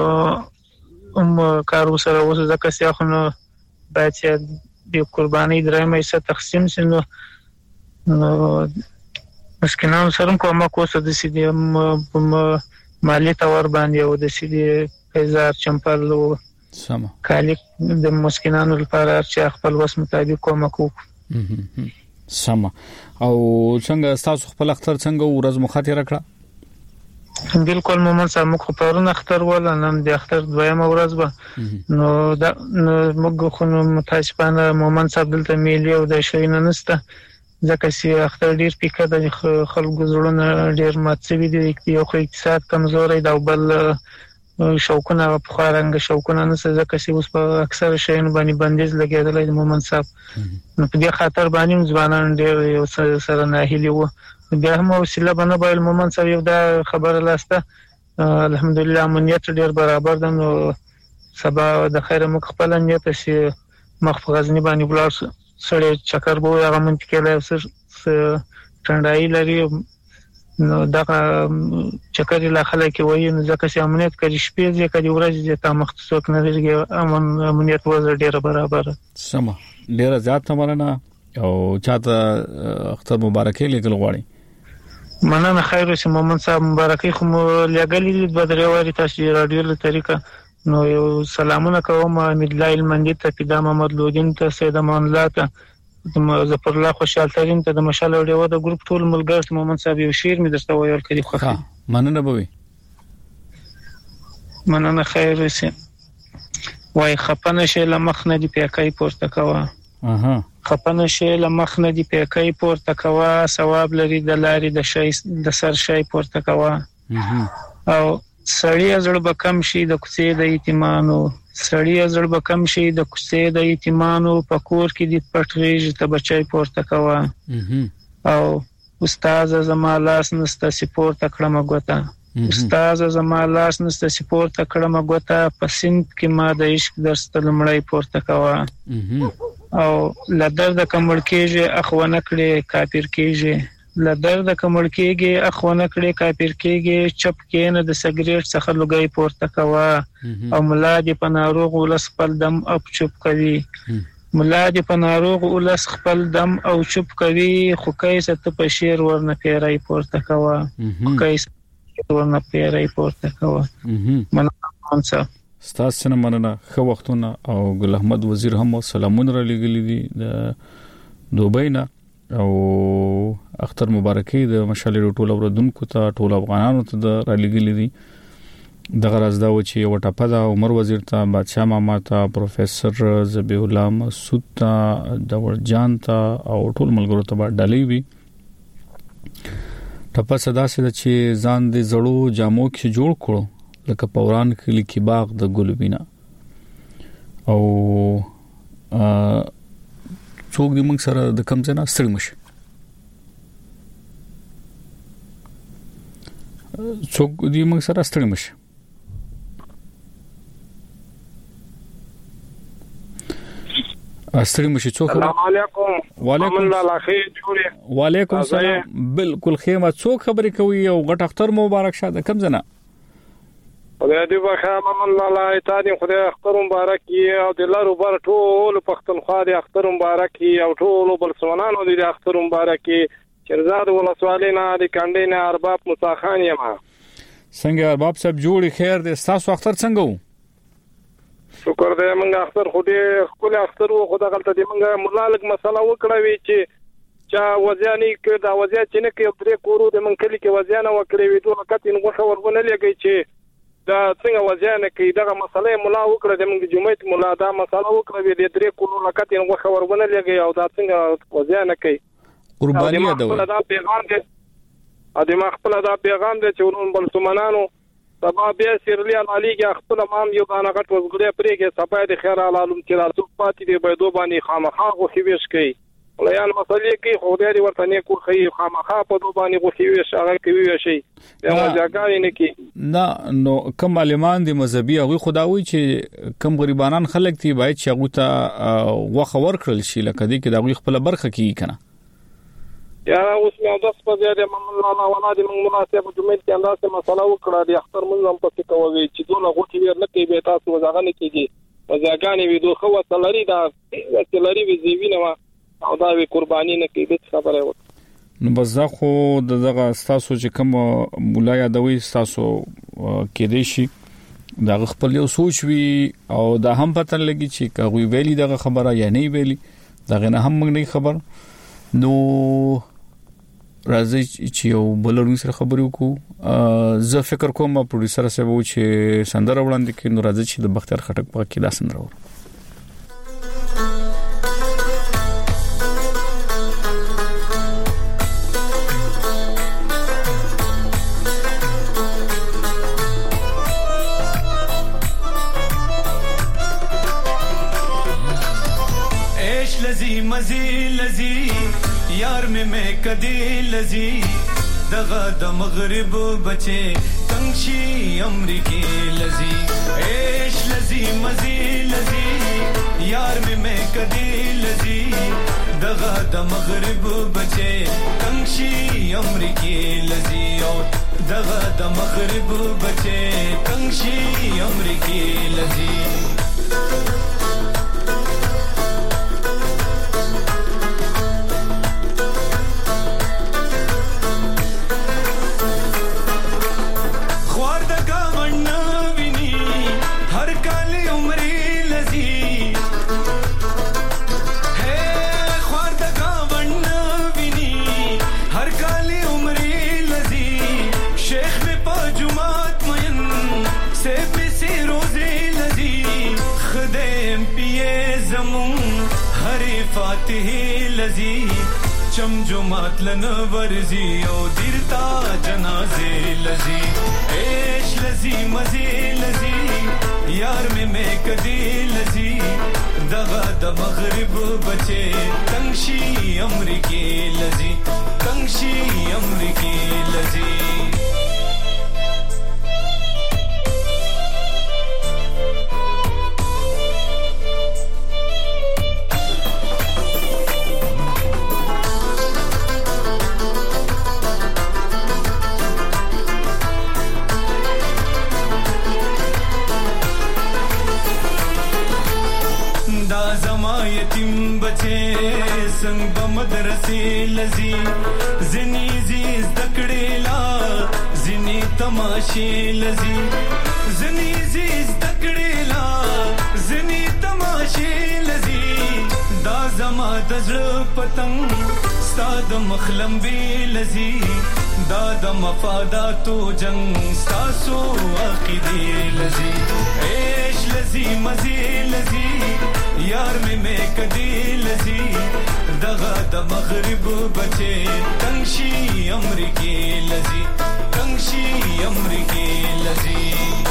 ام کارو سره اوس ځکه چې اخنو باید چې د قرباني درېمه حصہ تقسیم شنو نو مسکینانو سره کومه کوسه د سې د مالی تور باندې او د سې د هزار چمپل سم کالی د مسکینانو لپاره چې خپل وس مطابق کومه کو سم او څنګه تاسو خپل اختر څنګه ورځ مخاطره کړه بالکل مومند صاحب مخ پرون اختر ولا نن د اختر دویمه ورځ به نو دا موږ خو متاسفانه مومند صاحب دلته میلی او د شي نه نسته ځکه چې اختر ډیر پیکه د خلکو زړونه ډیر ماتسوي دي یو خو اقتصاد کمزوري دا بل شوکونه په خارنګ شوکونه نه ځکه چې اوس په اکثر شین باندې بندیز لګیدل د مومند صاحب نو په دې خاطر باندې ځوانان ډیر یو سره نه هلي وو بیا هم وسیله بنه بایل مومند صاحب یو دا خبره لاسته الحمدلله امنیت ډیر برابر ده نو سبا د خیر مخ خپل نیت شي مخ غزنی باندې بلار سړی چکر بو هغه منطقه له سر ټنډای لري نو دا چکر له خلک وایي نو ځکه چې امنیت کوي شپې ځکه دی ورځ ته مختصوک نه لري امن امنیت وزر ډیر برابر سم ډیر زیات مرنه او چاته اختر مبارکي لیکل غواړي مننه خیر اوسه مومند صاحب مبارکي خو لګلې د بدرېواري تاسو رادیو له طریقه نو یو سلامونه کوم امید الله المندي ته پیدا محمد لودین ته سید امان الله ته ظفر الله خوشحال ترين ته د مشال اوريو د ګروپ ټول ملګر مومند صاحب یو شعر می درته ویل کړي خو ها مننه بوي مننه خیر اوسه وای خپنه شي لمخ نه دی پیکای پورته کوا اها خپنه شي لمخ نه دی پیکای پورته کوا ثواب لري د لاري د شي د سر شي پورته کوا او سړی زړه به کم شي د کوڅې د ایتمانو سړی زړه به کم شي د کوڅې د ایتمانو په کور کې د پټریج ته بچای پورته کوا او استاد زما لاس نسته سپورت کړم غوته استاد زما لاس نسته سپورت کړم غوته پسند کې ما د عشق درس تلمړی پورته کوا او لدر د کمړ کېږي اخونه کړي کافر کېږي لدر د کمړ کېږي اخونه کړي کافر کېږي چپ کېنه د سګریټ څخه لګي پورته کوا او ملا دې په ناروغ ولس خپل دم اپ چپ کوي ملا دې په ناروغ ولس خپل دم او چپ کوي خو کیسه ته په شیر ورنه پیرای پورته کوا کیسه کې ورنه پیری پورته کوه مننه صاحب ستاسو نه مننه خو وختونه او ګل احمد وزیر هم سلامونه را لګلې دي د دوبۍ نه او اختر مبارکي د مشال ټول اوردونکو ته ټول افغانانو ته د را لګلې دي د غرض دا و چې یو ټپه دا عمر وزیر ته بادشاہ ماما ته پروفیسور ذبیح الله مسعود ته دور جان ته او ټول ملګرو ته ډالۍ وي ټپه صدا سره چې ځان دې زړو جامو کې جوړ کړو لکه پوران کې لیکي باغ د ګلبینا او څوک دې موږ سره د کم ځای نه ستړي مشه څوک دې موږ سره ستړي مشه استری مشي څوک السلام علیکم وعلیکم الله خیر جوړه وعلیکم السلام بالکل خیمه څوک خبرې کوي او غټ اختر مبارک شه کم زنه خدای دې بخا من الله تعالی خدای اختر مبارک او د لارو بر ټول پښتونخوا دې اختر مبارک او ټول بلسمانانو دې اختر مبارک چرزاد ولسوالینا دې کاندینه ارباب مصاخان یما څنګه ارباب صاحب جوړی خیر دې تاسو اختر څنګه وو شکر دې موږ اختر خو دې خپل اختر وو خدای غلطه دې موږ ملالک مسله وکړه وی چې چا وځاني کې دا وځي چې نه کې درې کورو د من کلی کې وځانه وکړې وی دوه کتین غوښه ورونه لګی چې دا څنګه وځانه کې دا مسله مولا وکړه د موږ جمعیت مولا دا مسله وکړه وی د درې کورو لکتین غوښه ورونه لګی او دا څنګه وځانه کوي قرباني ده دا پیغام دې ا دې ما خپل دا پیغام دې چې ورون بلسمانانو سبا بیا سیرلی علیګه خپل مام یو باندې غټ وزګړې پرې کې سبا د خیر علالم چې راتو پاتې دی به دوه باندې خامخا غو خيوش کوي ولایان مسلې کې خو دې ورته نه کو خي خامخا په دوه باندې غو خيوش هغه کوي شي دا ځاګای نه کی نه نو کوم عالمان دي مذهبي هغه خداوي چې کم غریبانان خلک دي باید چې هغه ته وخه ورکړل شي لکه دې کې دا خپل برخه کوي کنه یا اوس مې د خپل ځای د محمد الله ولادي موږ مناسب جمعیت کې اندازه مسله وکړه د اختر موږ هم پکې کوي چې دوه غوټي ور نه کوي به تاسو وځغه نه کیږي وځګانی وي دوه خو تلری دا تلری وي زیوینه او دا وی قرباني نه کوي د خبره وکړه نو بس دا خو دغه تاسو چې کوم مولا یادوي تاسو کې دی شي دا خپل یو سوچ وي او دا هم پته لګي چې کوي ویلي دغه خبره یا نه ویلي دغه نه هم موږ نه خبر نو راځي چې یو بلوري سره خبرې وکړو زه فکر کوم پروډوسر سره و چې سندره وړاندې کړي نو راځي چې د بختیار خټک په کې دا سندره ور ایش لذی مزی لذی یار میں میں کدی لذی دغه د مغرب بچے تنگشی امریکی لذی ایش لذی مزی لذی یار میں میں کدی لذی دغه د مغرب بچے تنگشی امریکی لذی او دغه د مغرب بچے تنگشی امریکی لذی لذی چم جمعات لن ورزی او دیرتا جنازے لذی ایش لذی مزی لذی یار میں میں کدی لذی دغا د مغرب بچے تنگشی امریکی لذی تنگشی امریکی لذی संग बमदरसी लजी زنی زیز دکړې لا زنی تماشې لذي زنی زیز تکړه لا زنی تماشې لذي دا زما د زړه پتنګ ستاد مخلم بي لذي دا د مفاداتو جنگ ستاسو عقیدې لذي عيش لذي مزي لذي یار می می کدی لذي دغه د مغرب بچي تنشي امریکي لذي تنشي امریکي لذي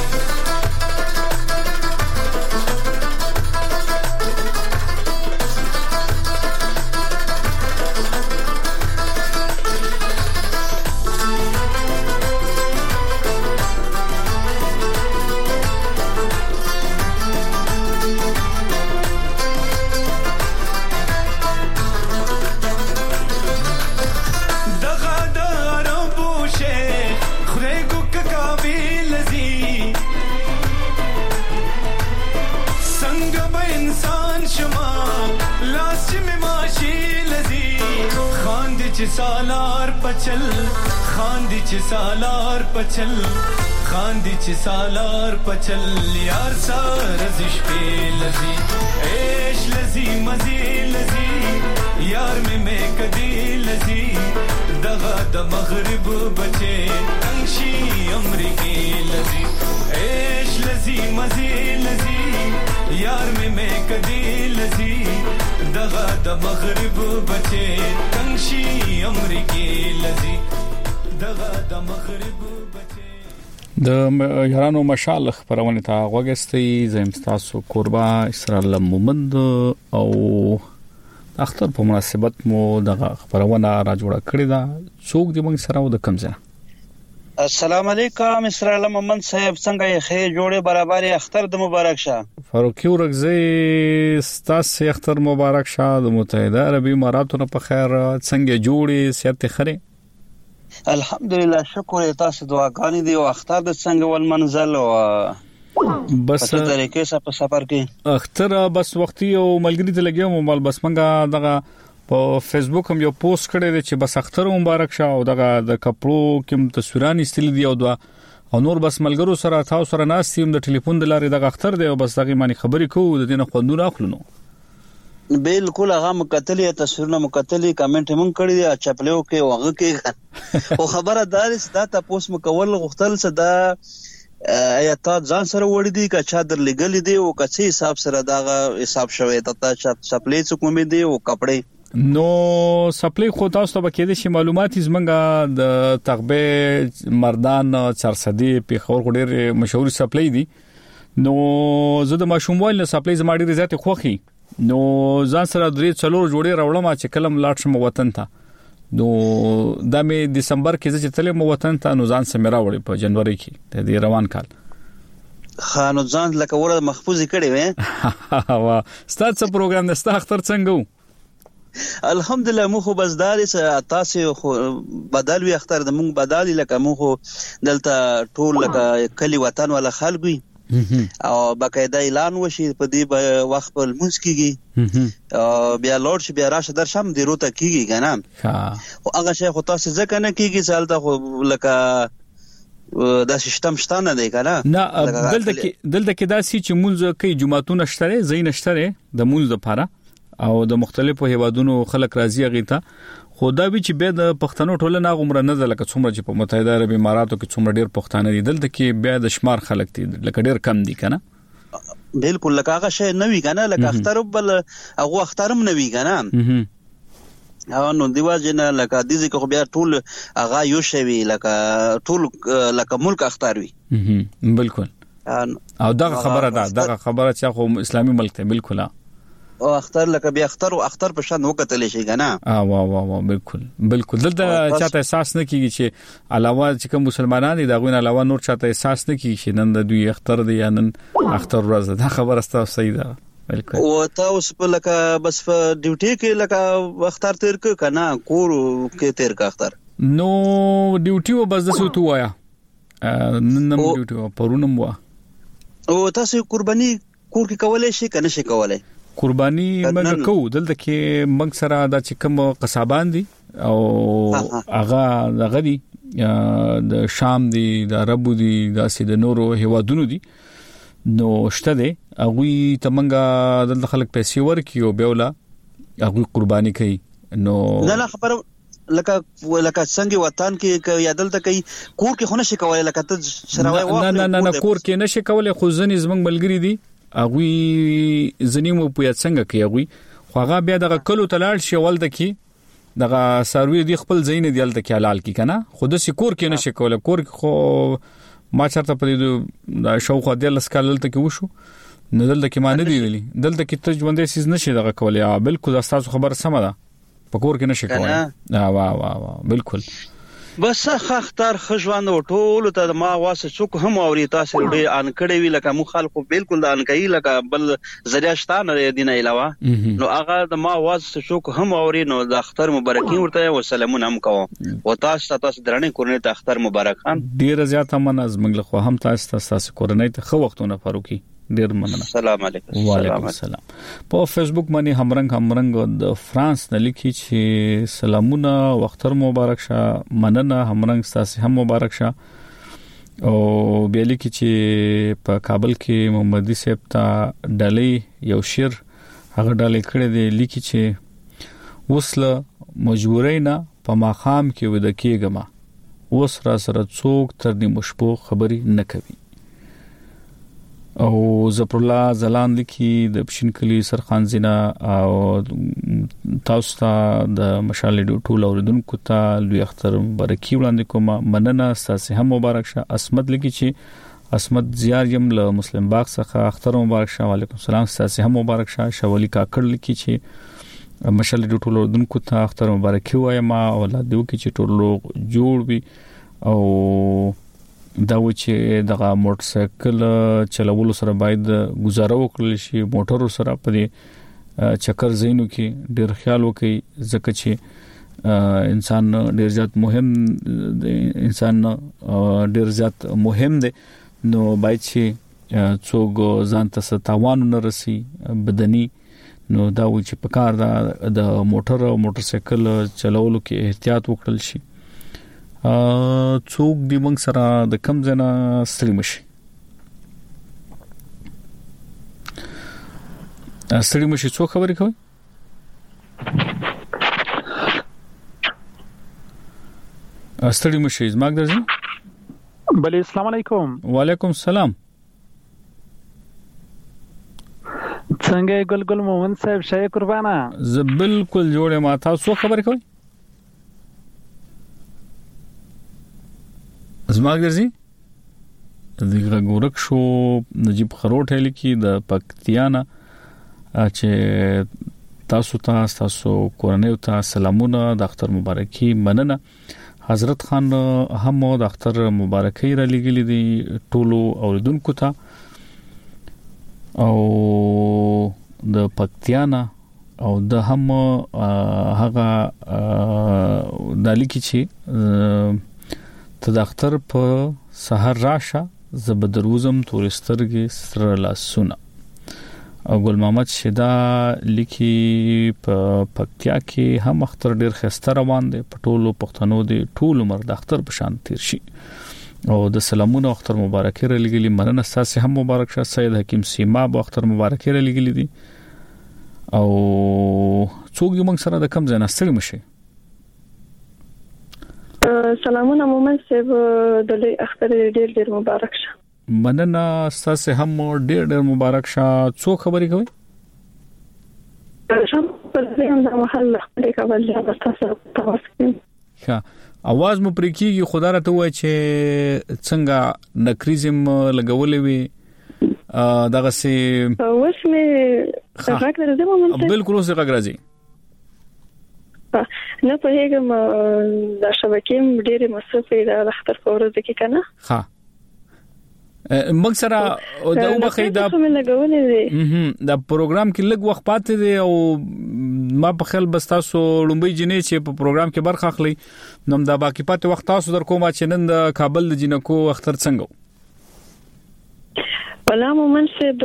سالار پچل خاندي چې سالار پچل خاندي چې سالار پچل یار سار زش په لذي عيش لذي مزي لذي یار می می کدي لذي دغه د مغرب بچي تنشي امریکي لذي عيش لذي مزي لذي یار می می کدي لذي دغه د مغرب بچي تنشي امریکي لذي دغه د مغرب بچي د یارانو مشال خبرونه تا غوګستي زم تاسو قربا اسرائیل مومند او اختر په مناسبت مو دغه خبرونه را جوړه کړی دا څوک دی موږ سره و د کمزه السلام علیکم اسرائیل محمد صاحب څنګه یې خې جوړه برابر اختر د مبارک شه فاروقي ورغزي ستاسو اختر مبارک شه د متحده عربی اماراتو په خیر څنګه جوړي صحت خره الحمدلله شکر تاسو دعاګانې دی او اختر د څنګه ول منزل او بس په طریقې سره په سفر کې اختر بس وختي او ملګری ته لګیو مال بس منګه دغه په فیسبوک هم یو پوسټ کړی دی چې بس اختر مبارک شه او دغه د کپړو کوم تصویران استل دي او دا او نور بس ملګرو سره تاسو سره ناستیم د ټلیفون د لارې دغه اختر دی او بس دغه معنی خبرې کوو د دینه خوندونه اخلو بالکل هغه مکتلې تصویرونه مکتلې کمنټ هم کړی دی چپلیو کې وغه کې او خبره دار ستا تاسو مکول غختل صدا ایتات ځان سره وړي دي که چا در لګل دي او کڅي حساب سره داغه حساب شوی ته چپلې څوک مې دي او کپڑے نو سپلې خو تاسو ته کې د معلومات زمنګا د تغبه مردان چرسدي په خور ډېر مشهور سپلې دي نو زه د ماشوموال نه سپلې زما ډېر زیات خوخي نو ځان سره درې څلور جوړې راوړم چې کلم لاړ شم وطن ته نو د مې دسمبر کې چې تلم وطن ته نو ځان سره راوړې په جنوري کې د روان کال خانو ځان لکه وره محفوظ کړي وې وا ستاسو پروګرام د ستاسو اختر څنګه الحمدلله مو خو بس داري تاسو خو بدل وی اختر د مونږ بدالي لکه مو خو دلته ټول لکه کلی وطن ولا خلګوي او باقاعده اعلان وشي په دې وخت په مونږ کېږي بیا لوړ شي بیا راشه در شم دی روته کېږي کنه او هغه شی خو تاسو ځکه نه کېږي سالته خو لکه دا سیستم شته نه دی کنه نه دلته کې دلته کې دا سي چې مونږ کې جمعهتون شته زین شته د مونږ لپاره او د مختلفو هیوادونو خلک راځي غیته خدا به چې به د پښتنو ټولنه غومره نه لکه څومره چې په متحده عرب اماراتو کې څومره ډیر پښتانه دي دلته کې به د شمار خلک دي لکه ډیر کم دي کنه بالکل لکه هغه شی نوی کنه لکه اختر بل هغه اخترم نوی کنه او نو دیواجنه لکه د دې کې بیا ټول هغه یو شی لکه ټول لکه ملک اختر وي بالکل او دا خبره ده دا خبره چې خو اسلامي ملک ته بالکل او اختر لکه بیا اختر او اختر په شان وکتل شي کنه اه وا وا وا بالکل بالکل دلته چاته احساس نه کیږي چې علاوه چې کوم مسلمانان دي دا غوین علاوه نور چاته احساس نه کیږي چې نن د دوی اختر دی یا نن اختر ورځ دا خبره ستاسو صحیح ده بالکل او تاسو په لکه بس په ډیوټي کې لکه اختر تیر ک کنه کور کې تیر کا اختر نو ډیوټي و بس د سو تو وایا نن ډیوټي پرونم وا او تاسو قرباني کور کې کولای شي کنه شي کولای قرباني موږ کوو دلته کې موږ سره د چې کوم قصابان دي او هغه هغه دي د شام دی د عربو دی د سید نورو هوادونو دی نو شته دی هغه تمنګ د خلک پیسې ورکي او بیولا هغه قرباني کوي نو نه خبر لکه لکه څنګه وطن کې یادل ته کوي کور کې خونه شي کولای لکه ته شراوي واخلې نه نه نه کور کې نشي کولای خو ځنې زمنګ ملګری دي هغه ځنې مو په څنګه کوي هغه خو هغه بیا دغه کلو تلاړ شي ولده کې دغه سروي دی خپل زین دی دلته کې حلال کی کنه خود سي کور کې نشي کولای کور خو ما چرته پدې د شوخه د لسکال دلته کې وشو نه دلته کې ما نه دی ویلي دلته کې ته ژوندې سیز نشي دغه کولای بالکل تاسو خبر سم ده په کور کې نشي کولای وا وا وا بالکل بس خختار خجوان او ټول ته ما واسه څوک هم اوري تاسو ډېر ان کړي وی لکه مخالفو بالکل د ان کوي لکه بل ذریعہ شته نه دینه علاوه نو هغه د ما واسه څوک هم اوري نو د اختر مبارکي ورته او سلامونه هم کوم او تاسو تاسو درنه کورنۍ ته اختر مبارک خان ډیر زیاته منظم منګل خو هم تاسو تاسو کورنۍ ته خو وختونه فاروقي ډیر مننه السلام علیکم وعلیکم السلام په فیسبوک باندې همرنګ همرنګ د فرانس نه لیکي چې سلامونه وختر مبارک شه مننه همرنګ تاسو هم مبارک شه او بیا لیکي چې په کابل کې محمدي صاحب ته ډالۍ یو شیر هغه ډالۍ کړی دی لیکي چې وسله مجبورای نه په ماقام کې ود کېګما وس را سره څوک تر دې مشبو خبري نه کوي او زفر الله زلان لیکي د پښین کلی سرخان زینا او تاسو ته د مشال ټول اوریدونکو ته لوی اختر مبارکي وړاندې کوم مننه تاسو هم مبارک شه اسمت لیکي چې اسمت زیار یم له مسلم باغ څخه اختر مبارک شه وعلیکم السلام تاسو هم مبارک شه شوالي کاکړ لیکي چې مشال ټول اوریدونکو ته اختر مبارکي وایم او الله دې وکړي چې ټول جوړ وي او دا و چې دغه موټر سایکل چلولو سره باید گزاره وکړل شي موټر سره په دې چکر زینو کې ډیر خیال وکړي ځکه چې انسان ډیر زیات مهم انسان ډیر زیات مهم دی نو باید چې څوک ځان ته ستاوان نه رسي بدني نو دا و چې په کار د موټر او موټر سایکل چلولو کې احتیاط وکړل شي ا څوک دی موږ سره د کم ځنا ستړي مشي ستړي مشي څو خبرې کوي ستړي مشي زماګ درځي بله السلام علیکم وعلیکم السلام څنګه ګل ګل مومن صاحب شای قربانا ز بالکل جوړه ما تاسو خبرې کوي زماګ درځي دغه ګورک شو نجيب خروټ هلی کې د پکتیانا چې تاسو ته تاسو کورنۍ ته سلامونه د اختر مبارکي مننه حضرت خان هم د اختر مبارکي را لګلې دي ټولو اوریدونکو ته او د پکتیانا او د هم هغه د لیکي چې ته د اختر په سحر راشه زبدروزم تورسترګي سره لاسونه او ګل محمد شدا لیکي په پکتیا کې هم اختر ډیر خسته روان دي په ټولو پښتنو دي ټول عمر د اختر په شان تیر شي او د سلامونه اختر مبارکي را لګلي مننه تاسو هم مبارک شه سید حکیم سیما په اختر مبارکي را لګلي دي او څوک یې موږ سره د کم ځای نستړي مشي سلامونه مومن صاحب د اختر ډیر ډیر مبارک شه مننه تاسو هم ډیر ډیر مبارک شه څو خبرې کوي شم په دې د محل خپل کول یا تاسو تاسو ښه اواز مو پرې کیږي خدا راته وای چې څنګه نکریزم لګولې وي دغه سي اوس مې څنګه راځي مومن صاحب بالکل څنګه راځي نه په هغه د شبکې ډېرې مصرفې د اختر په ورځ کې کنه ها موږ سره د وبخې دا د پروګرام کې لږ وخت پاتې دی او ما په خیال بس تاسو لومبي جنې چې په پروګرام کې برخه اخلي نو دا باقي پاتې وخت تاسو در کومه چې نن د کابل د جنکو اختر څنګه ولا مومن صاحب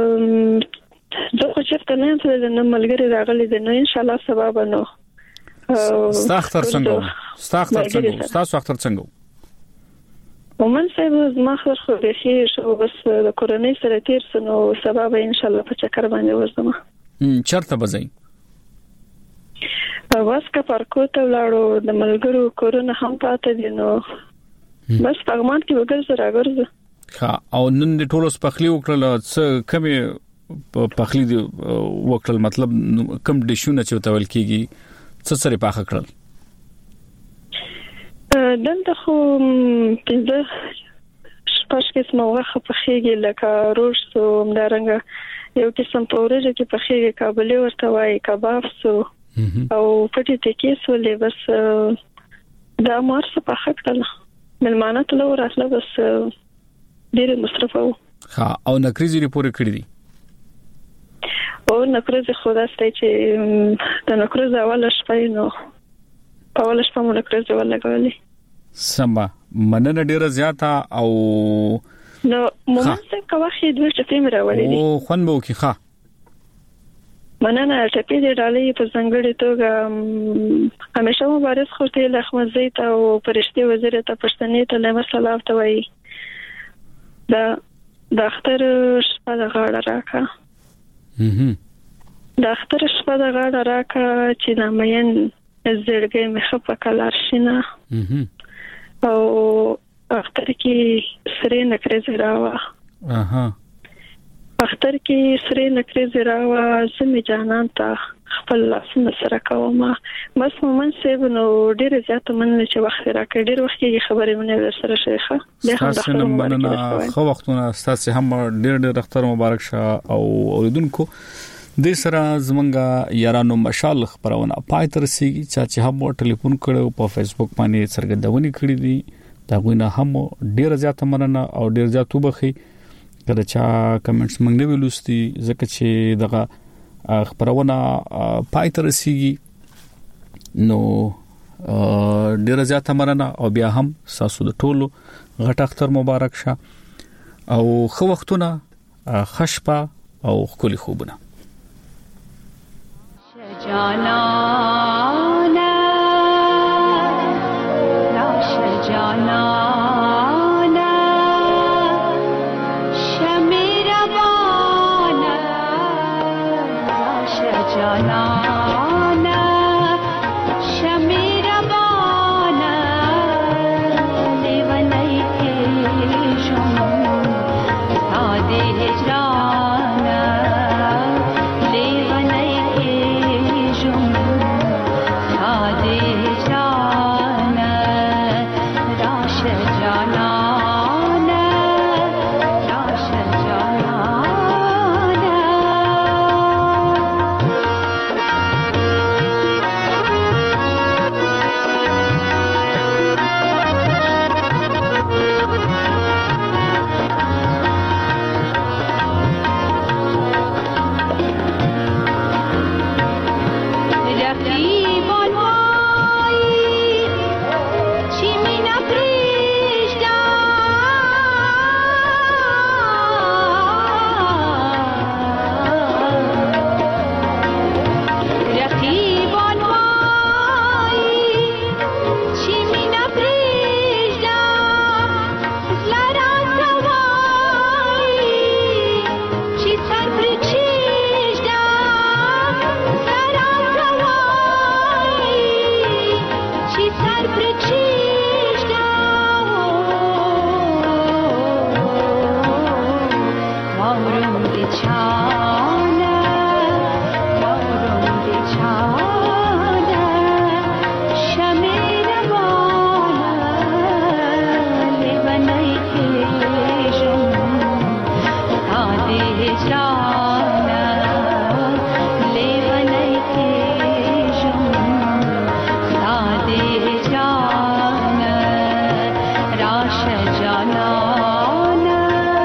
د خو چرته نه د ملګری راغلي د نو ان شاء الله سبب نو ستا اختر څنګه ستاسو اختر څنګه ستاسو اختر څنګه ومن صاحب زما خبر خو به خیر شو بس د کورونی سره تیر سنو سبب ان شاء الله په چکر باندې وځم چرته بځای واس کا پارکو ته ولاړو د ملګرو کورونا هم پاتې دي نو بس پغمان کې وګل سره راګرځه ها او نن د ټولو سپخلی وکړل څه کمی پخلی دی وکړل مطلب کم ډیشونه چې تول کیږي څه سره پاخه کړل دلته خو پنځه شپږ قسمه واخه پخېږي لکه روش سو همدارنګه یو قسم پورج کې پخېږي کابلی ورته وایي کباب سو او پټي ټکی سو لې بس دا مار څه پخه کړل ملمانه ته لور اصله بس ډېر مصرف وو ها او نکریزي ریپورت کړی دي او نکریزي خدا ستې چې د نکریزي اول شپه نو اول شپه مو نکریزي ولګولې سما مننه ډیره زیاته او نو مومن څه کوي دوه شپې مې راوړې او خون به وکي ښه مننه ټپې دې ډالې په څنګه توګه همیشه مبارز خوته له خمزې ته او پرشتي وزیر ته پښتنې ته له مسلام ته وایي دا د اختر شپه د غاړه راکا د اختر شپه د غاړه راکا چې د مین زړګي مخه په کلار شینه او اختر کې سره نکرې زراوا اها اختر کې سره نکرې زراوا سمې جانان ته خپل لاسونه سره کوم بس مومن سیب نو ډېر زیات مننه چې وخت راکړ ډېر وخت کې خبرې مونږ سره شيخه له هم د مننه خو وختونه تاسو هم ډېر ډېر اختر مبارک شه او اوریدونکو د سره زمونږه یارانو مشال خبرونه پای تر سیږي چې هم ټلیفون کړو په فیسبوک باندې څرګندونې کړې دي دا غوینه هم ډېر زیات مننه او ډېر زیات وبخي کله چې کمنټس موږ نه ویلوستي ځکه چې دغه خبرونه پای تر سیږي نو ډیر زیاته مننه او بیا هم تاسو د ټولو غټ اختر مبارک شه او خو وختونه خشپه او خولي خوبونه جانا راش جانا छा